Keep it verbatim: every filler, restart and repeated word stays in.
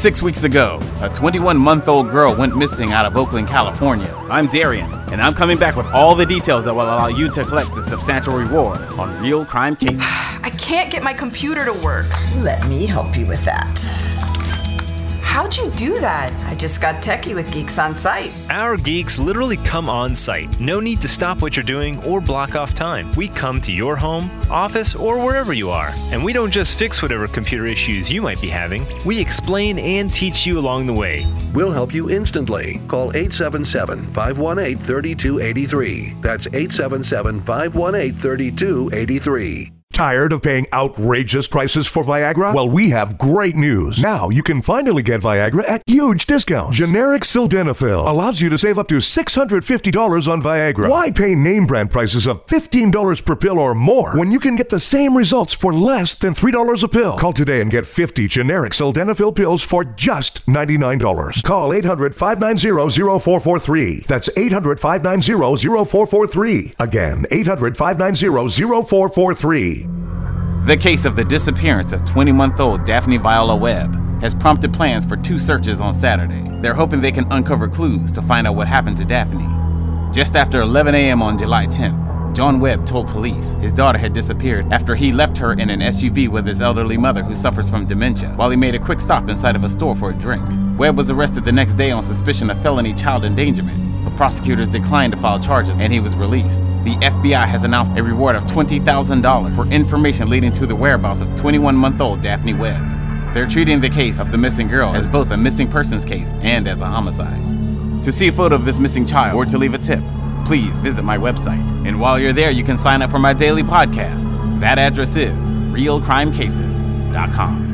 Six weeks ago, a twenty-one-month-old girl went missing out of Oakland, California. I'm Darian, and I'm coming back with all the details that will allow you to collect a substantial reward on Real Crime Cases. I can't get my computer to work. Let me help you with that. How'd you do that? I just got techie with Geeks on Site. Our geeks literally come on site. No need to stop what you're doing or block off time. We come to your home, office, or wherever you are. And we don't just fix whatever computer issues you might be having. We explain and teach you along the way. We'll help you instantly. Call eight seven seven, five one eight, three two eight three. That's eight seven seven, five one eight, three two eight three. Tired of paying outrageous prices for Viagra? Well, we have great news. Now you can finally get Viagra at huge discounts. Generic Sildenafil allows you to save up to six hundred fifty dollars on Viagra. Why pay name brand prices of fifteen dollars per pill or more when you can get the same results for less than three dollars a pill? Call today and get fifty generic Sildenafil pills for just ninety-nine dollars. Call eight hundred, five nine zero, zero four four three. That's eight hundred, five nine zero, zero four four three. Again, eight hundred, five nine zero, zero four four three. The case of the disappearance of twenty-month-old Daphne Viola Webb has prompted plans for two searches on Saturday. They're hoping they can uncover clues to find out what happened to Daphne. Just after eleven a.m. on July tenth, John Webb told police his daughter had disappeared after he left her in an S U V with his elderly mother who suffers from dementia while he made a quick stop inside of a store for a drink. Webb was arrested the next day on suspicion of felony child endangerment, but prosecutors declined to file charges and he was released. The F B I has announced a reward of twenty thousand dollars for information leading to the whereabouts of twenty-one-month-old Daphne Webb. They're treating the case of the missing girl as both a missing persons case and as a homicide. To see a photo of this missing child or to leave a tip, please visit my website. And while you're there, you can sign up for my daily podcast. That address is real crime cases dot com.